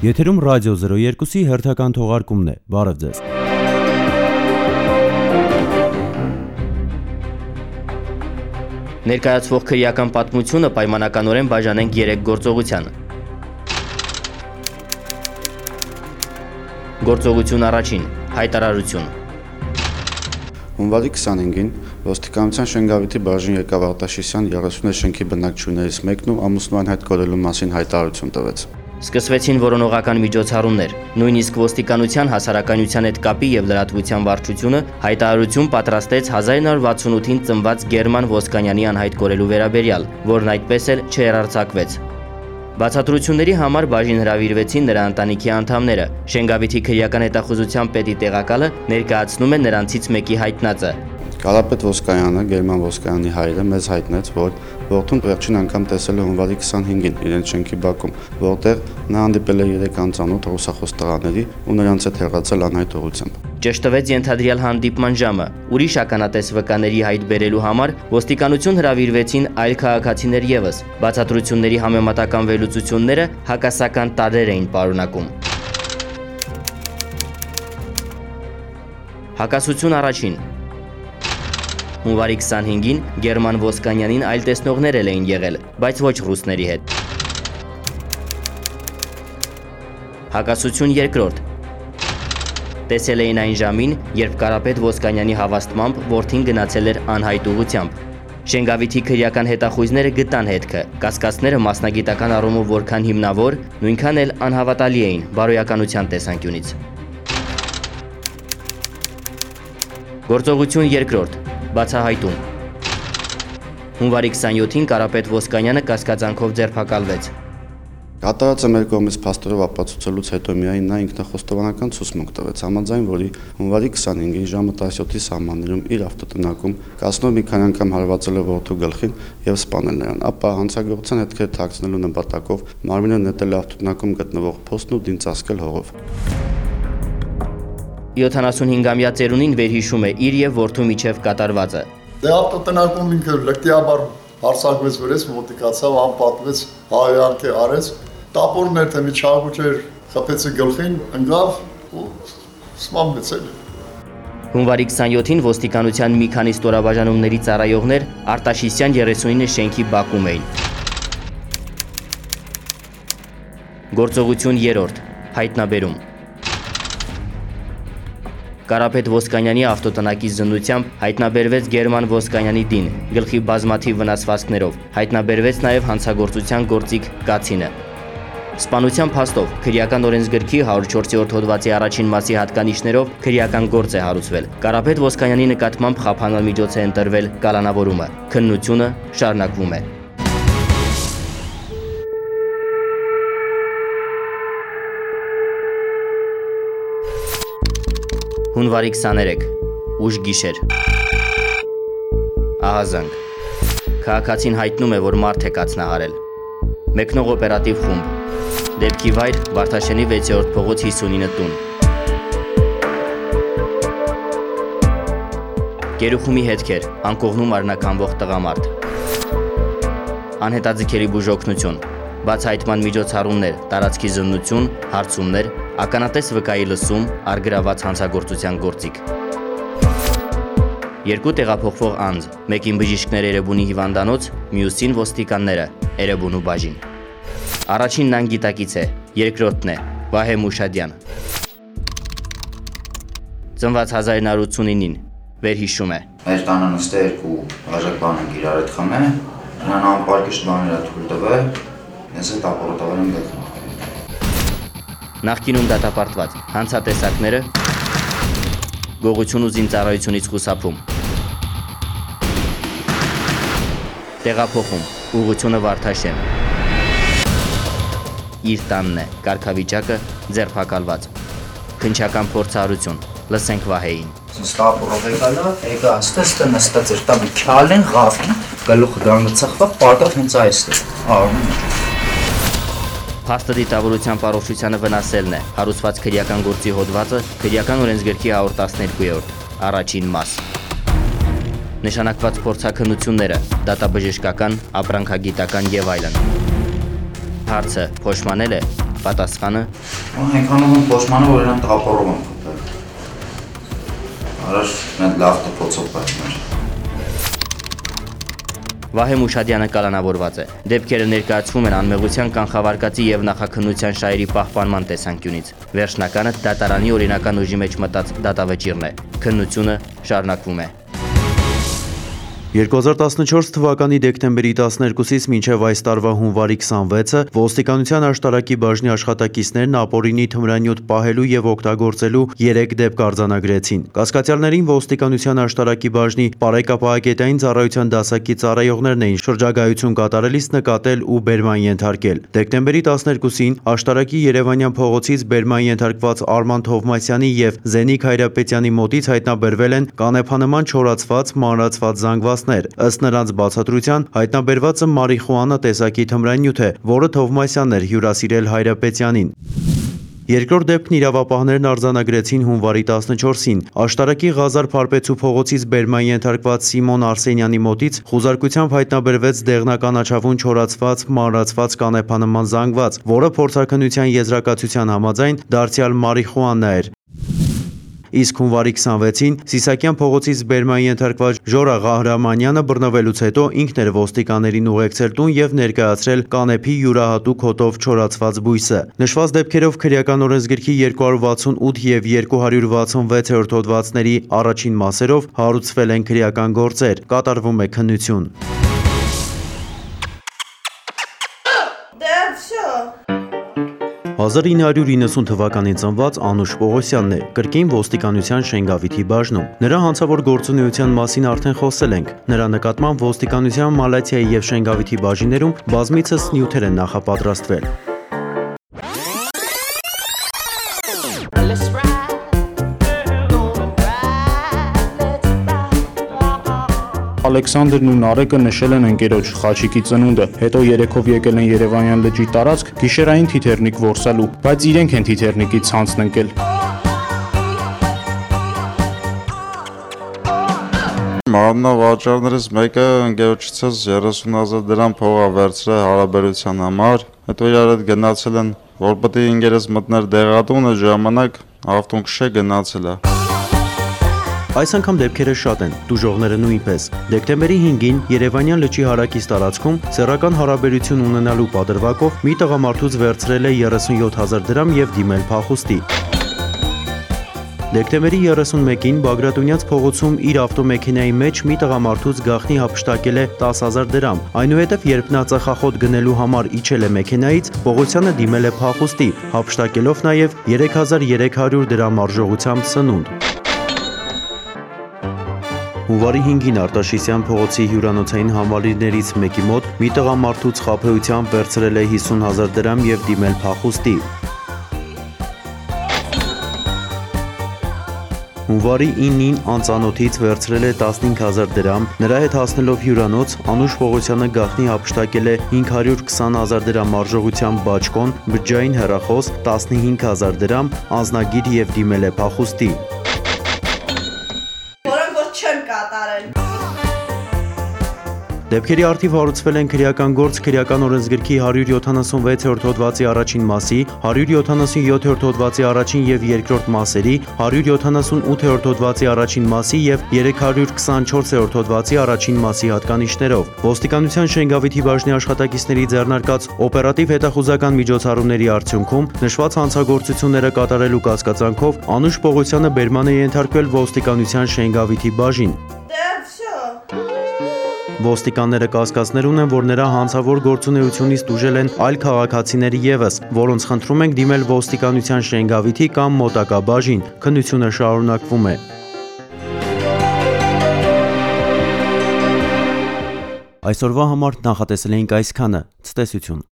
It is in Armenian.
Եթերում ռադիո 02-ի հերթական թողարկումն է, բարև ձեզ։ Ներկայացվող քրեական պատմությունը պայմանականորեն բաժանենք 3 գործողության։ Գործողություն առաջին, հայտարարություն։ Հունվարի 25-ին ոստիկանության Շենգավիթի բաժին եկավ Արտաշիսյան 30 շենքի բնակչություններից մեկն ու ամուսնուան հետ կորելու մասին հայտարարություն տվեց։ Սկսվեցին որոնողական միջոցառումներ, նույնիսկ ոստիկանության հասարակայնության հետ կապի եւ լրատվության վարչությունը հայտարարություն պատրաստեց 1968-ին ծնված Գերման Ոսկանյանի անհայտ կորելու վերաբերյալ, որն այդպես էլ չհեռարձակվեց։ Բացատրությունների համար բաժին հրավիրվեցին նրա ընտանիքի անդամները։ Շենգավիթի քրեական հետախուզության պետի տեղակալը ներկայացնում է նրանցից մեկի հայտնածը։ Կարապետ Ոսկանյանը, Գերման Ոսկանյանի հայրը, մեզ հայտնեց, որ որդուն վերջին անգամ տեսել է հունվարի 25-ին իրենց շենքի բակում, որտեղ նա հանդիպել է 3 անծանոթ ռուսախոս տղաների ու նրանց հետ հեռացել անհայտ ուղղությամբ։ Ճշտվեց ենթադրյալ հանդիպման ժամը։ Ուրիշ ականատես վկաների հայտ բերելու համար ոստիկանություն հրավիրվեցին այլ քաղաքացիներ եւս։ Բացատրությունների համեմատական վերլուծությունները հակասական տարրեր էին պարունակում։ Հակասություն առաջին։ Հունվարի 25-ին Գերման Ոսկանյանին այլ տեսնողներ էին եղել, բայց ոչ ռուսների հետ։ Հակասություն երկրորդ։ Տեսել էին այն ժամին, երբ Կարապետ Ոսկանյանի հավաստմամբ որդին գնացել էր անհայտ ուղղությամբ։ Շենգավիթի քրեական հետախույզները գտան հետքը, կասկածները մասնագիտական առումով որքան հիմնավոր, նույնքան էլ անհավատալի էին բարոյականության տեսանկյունից։ Գործողություն երկրորդ, բացահայտում։ Հունվարի 27-ին Կարապետ Ոսկանյանը կասկածանքով ձերբակալվեց։ Կատարածը մեր կողմից փաստորով ապացուցելուց հետո միայն նա ինքնախոստովանական ցուցմունք տվեց, համաձայն որի հունվարի 25-ին ժամը 17-ի սահմաններում իր ավտոտնակում կասնով մի քանի անգամ հարվածել է որդու գլխին եւ սպանել նրան, ապա հանցագործության հետքերը թաքցնելու նպատակով մարմինը նետել է ավտոտնակում գտնվող փոստն ու դինծածկել հողով։ 75-ամյա ծերունին վերհիշում է իր եւ որդու միջև կատարվածը։ Դե ավտոտնակում ինքը լկտիաբար հարցակվեց վրես, մոտիկացավ, անպատվեց, հայանքի արեց, տապորներ թե մի չաղուճեր խփեցի գլխին, ընկավ ու սպանվեց էլի։ Հունվարի 27-ին ոստիկանության մի քանի ստորաբաժանումների ծառայողներ Արտաշիսյան 39 շենքի բակում էին։ Գործողություն երրորդ, հայտնաբերում։ Կարապետ Ոսկանյանի ավտոտնակի զննությամբ հայտնաբերվեց Գերման Ոսկանյանի դին, գլխի բազմաթիվ վնասվածքներով, հայտնաբերվեց նաև հանցագործության գործիք կացինը։ Սպանության փաստով քրեական օրենսգրքի 104-րդ հոդվածի առաջին մասի հատկանիշներով քրեական գործ է հարուցվել։ Կարապետ Ոսկանյանի նկատմամբ խափանալ միջոց է ընտրվել կալանավորումը։ Քննությունը շարունակվում է։ Հունվարի 23, ուշ գիշեր։ Ահազանգ։ Քաղաքացին հայտնում է, որ մարդ է կացնահարել։ Մեկնող օպերատիվ խումբ։ Դեպքի վայր Վարդաշենի 6-րդ փողոց 59 տուն։ Գերուխումի հետքեր, անկողնում արնականվող տղամարդ։ Անհետաձգերի բուժօգնություն, բացահայտման միջոցառումներ, տարածքի զննություն, հարցումներ, ականատես վկայի լսում, առգրաված հանցագործության գործիք։ 2 տեղափոխվող անձ, մեկին բժիշկներ Էրեբունի հիվանդանոց, մյուսին ոստիկանները, Էրեբունու բաժին։ Առաջինն անգիտակից է, երկրորդն է, Վահե Մուշադյան։ Ծնված 1989-ին, վերհիշում է։ Մեր տանը նստե 2 բաժակ բան ենք իրար հետ խմե, նրան անպարկիշտ բաներ թույլ տվե, ես այդ ապարոտավար եմ գտնում։ Նախկինում դատապարտված հանցատեսակները գողություն ու զինծառայությունից խուսափում։ Տեղափոխում, ուղղությունը Վարդաշեն։ Իր տանն է, կարգավիճակը ձերբակալված։ Քննչական փորձառություն, լսենք Վահեին։ Ստապորով եկա աստեղ նստած էր, տամ քյալեն ղավին, գլուխը գանգցախվա, պատրաստ հենց այստեղ։ Փաստը դիտավորության առողջությանը վնասելն է։ Հարուցված քրեական գործի հոդվածը քրեական օրենսգրքի 112-րդ, առաջին մաս։ Նշանակված փորձաքննությունները, դատաբժշկական, ապրանքագիտական եւ այլն։ Հարցը փոշմանել է Պատասխանը. Այնքանով եմ փոշմանը, որ իրան տապորով եմ կպել։ Առաջ մենք լավ տպոցով պատմեր։ Վահե Մուշադյանը կալանավորված է։ Դեպքերը ներկայացվում են անմեղության կանխավարկածի եւ նախաքննության շահերի պահպանման տեսանկյունից։ Վերջնականը դատարանի օրինական ուժի մեջ մտած դատավճիռն է։ Քննությունը շարունակվում է։ 2014 թվականի դեկտեմբերի 12-ից մինչև այս տարվա հունվարի 26-ը ոստիկանության աշտարակի բաժնի աշխատակիցներն ապօրինի թմրանյութ պահելու եւ օգտագործելու 3 դեպք արձանագրեցին։ Կասկածյալներին ոստիկանության աշտարակի բաժնի բարեկապահագետային ծառայության դասակի ծառայողներն էին շրջագայություն կատարելիս նկատել ու բերման ենթարկել։ Դեկտեմբերի 12-ին աշտարակի Երևանյան փողոցից բերման ենթարկված Արման Թովմասյանի եւ Զենիկ Հայրապետյանի մոտից հայտնաբերվել են կանեփանման չորացված մանրացված զանգվածներ։ Ըստ նրանց բացատրության հայտնաբերվածը մարիխուանա տեսակի թմրանյութ է, որը Թովմասյանն էր հյուրասիրել Հայրապետյանին։ Երկրորդ դեպքն իրավապահներն արձանագրեցին հունվարի 14-ին։ Աշտարակի Ղազար Փարպեցու փողոցից բերման ենթարկված Սիմոն Արսենյանի մոտից խուզարկությամբ հայտնաբերվեց դեղնականաչավուն չորացված մանրացված կանեփանման զանգված, որը փորձաքննության եզրակացության համաձայն դարձյալ մարիխուանա էր։ Իսկ հունվարի 26-ին Սիսակյան փողոցից բերման ենթարկված Ժորա Ղահրամանյանը բռնվելուց հետո ինքն էր ոստիկաններին ուղեկցել տուն եւ ներկայացրել կանեփի յուրահատուկ հոտով չորացված բույսը։ Նշված դեպքերով քրեական օրենսգրքի 268 եւ 266-րդ հոդվածների առաջին մասերով հարուցվել են քրեական գործեր, կատարվում է քննություն։ 1990 թվականին ծնված Անուշ Պողոսյանն է, կրկին ոստիկանության Շենգավիթի բաժնում։ Նրա հանցավոր գործունեության մասին արդեն խոսել ենք։ Նրա նկատմամբ ոստիկանության Մալաթիայի եւ Շենգավիթի բաժիններում բազմիցս նյութեր են նախապատրաստվել։ Ալեքսանդրն ու Նարեկը նշել են ընկերոջ Խաչիկի ծնունդը, հետո երեքով եկել են Երևանյան լճի տարածք գիշերային թիթեռնիկ որսալու, բայց իրենք են թիթեռնիկից ցանցն ընկել։ Մանրավաճառներից մեկը ընկերոջից 30,000 դրամ փող ա վերցրել հարաբերության համար, հետո իրար հետ գնացել են, որ պետք է ինգերս մտներ դեղատունը, ժամանակ ավտոմոբիլը գնացել է։ Այս անգամ դեպքերը շատ են, դուժողները նույնպես։ Դեկտեմբերի 5-ին Երևանյան լճի հարակից տարածքում սեռական հարաբերություն ունենալու պատրվակով մի տղամարդուց վերցրել է 37,000 դրամ եւ դիմել փախուստի։ Դեկտեմբերի 31-ին Բագրատունյաց փողոցում իր ավտոմեքենայի մեջ մի տղամարդուց գաղտնի հափշտակել է 10,000 դրամ։ Այնուհետև երբ նա ծխախոտ գնելու համար իջել է մեքենայից, Պողոսյանը դիմել է փախուստի, հափշտակելով նաև 3300 դրամ արժողությամբ սնունդ։ Հունվարի 5-ին Արտաշիսյան փողոցի հյուրանոցային համալիրներից մեկի մոտ մի տղամարդուց խաբեությամբ վերցրել է 50,000 դրամ եւ դիմել փախուստի։ Հունվարի 9-ին անծանոթից վերցրել է 15,000 դրամ, նրա հետ հասնելով հյուրանոց, Անուշ Պողոսյանը գաղտնի հափշտակել է 520,000 դրամ արժողությամբ բաճկոն, բջջային հեռախոս, 15,000 դրամ, անձնագիր եւ դիմել է փախուստի։ Դեպքերի արդիվ հարուցվել են քրեական գործ քրեական օրենսգրքի 176-րդ հոդվածի առաջին մասի, 177-րդ հոդվածի առաջին եւ երկրորդ մասերի, 178-րդ հոդվածի առաջին մասի եւ 324-րդ հոդվածի առաջին մասի հատկանիշներով։ Ոստիկանության Շենգավիթի բաժնի աշխատակիցների ձեռնարկած օպերատիվ հետախուզական միջոցառումների արդյունքում նշված հանցագործությունները կատարելու կասկածանքով Անուշ Պողոսյանը բերման է ենթարկվել ոստիկանության Շենգավիթի բաժին։ Ոստիկանները կասկածներ ունեն, որ նրա հանցավոր գործունեությունից տուժել են այլ քաղաքացիներ ևս, որոնց խնդրում ենք դիմել ոստիկանության Շենգավիթի կամ մոտակա բաժին։ Քննությունը շարունակվում է։ Այսօրվա համար նախատեսել էինք այսքանը։ Ցտեսություն։